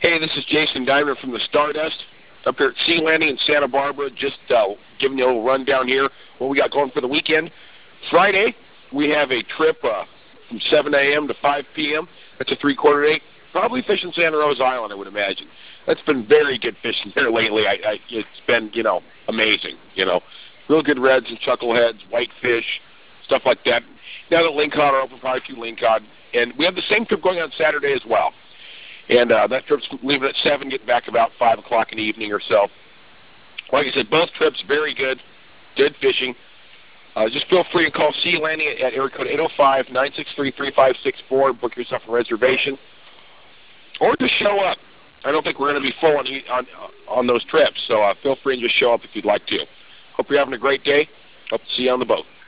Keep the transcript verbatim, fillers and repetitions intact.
Hey, this is Jason Diamond from the Stardust up here at Sea Landing in Santa Barbara. Just uh, giving you a little rundown here what we got going for the weekend. Friday, we have a trip uh, from seven a m to five p m That's a three-quarter day. Probably fishing Santa Rosa Island, I would imagine. That's been very good fishing there lately. I, I, it's been, you know, amazing. You know, real good reds and chuckleheads, whitefish, stuff like that. Now that lingcod are open, probably a few lingcod. And we have the same trip going on Saturday as well. And uh, that trip's leaving at seven, getting back about five o'clock in the evening or so. Like I said, both trips very good, good fishing. Uh, just feel free to call Sea Landing at, at area code eight oh five, nine six three, three five six four. Book yourself a reservation. Or just show up. I don't think we're going to be full on, on, on those trips, so uh, feel free and just show up if you'd like to. Hope you're having a great day. Hope to see you on the boat.